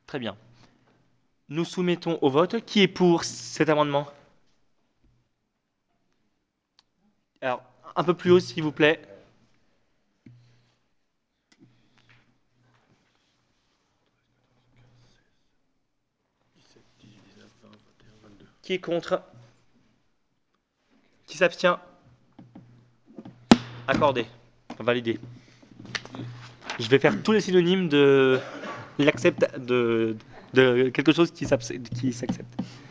Très bien. Nous soumettons au vote. Qui est pour cet amendement? Alors, un peu plus haut, s'il vous plaît. Qui est contre? Qui s'abstient? Accordé. Validé. Je vais faire tous les synonymes de l'accepte de quelque chose qui s'accepte.